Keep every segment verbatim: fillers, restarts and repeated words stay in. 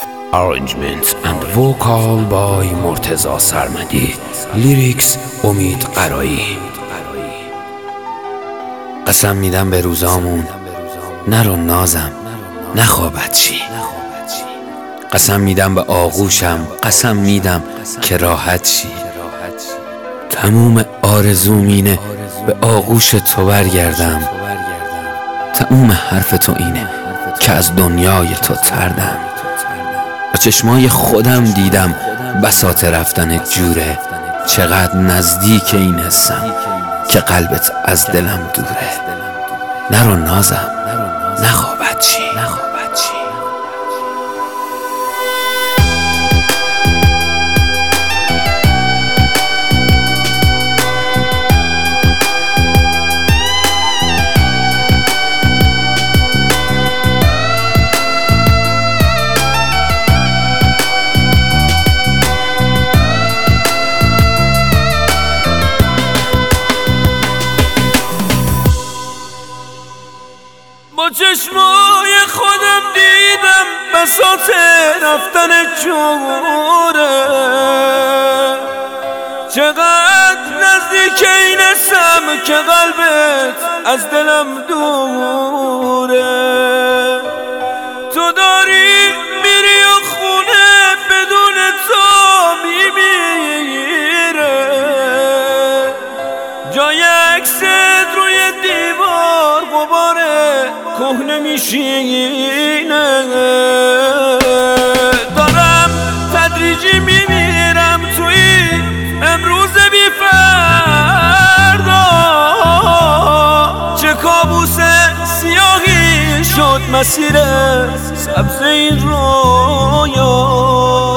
Arrangement and vocal by مرتضی سرمدی. لیریکس امید قرایی. قسم میدم به روزامون نرو نازم نخوابت چی. قسم میدم به آغوشم، قسم میدم که راحت شی. تموم آرزوم اینه به آغوش تو برگردم. تموم حرف تو اینه که از دنیای تو تردم. با چشمای خودم دیدم بساط رفتن جوره. چقدر نزدیک این حسم که قلبت از دلم دوره. نرو نازم نخوابت چی. با چشمای خودم دیدم بساط رفتن جوره. چقدر نزدیک این اسم که قلبت از دلم دوره. تو داری میری و خونه بدون تو میمیره. جای عکست روی دیوار غباره کهنه میشینه. دارم تدریجی میمیرم توی امروز بی فردا. چه کابوس سیاهی شد مسیر سبز این رویا.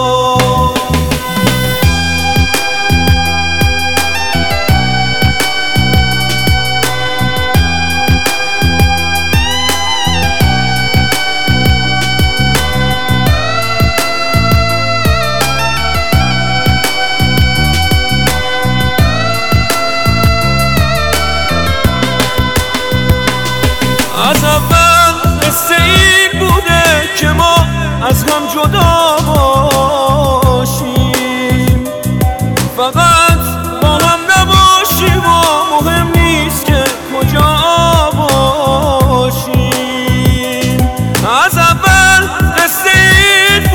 از اول قصه این بوده که ما از هم جدا باشیم. فقط با هم نباشیم و مهم نیست که کجا باشیم. از اول قصه این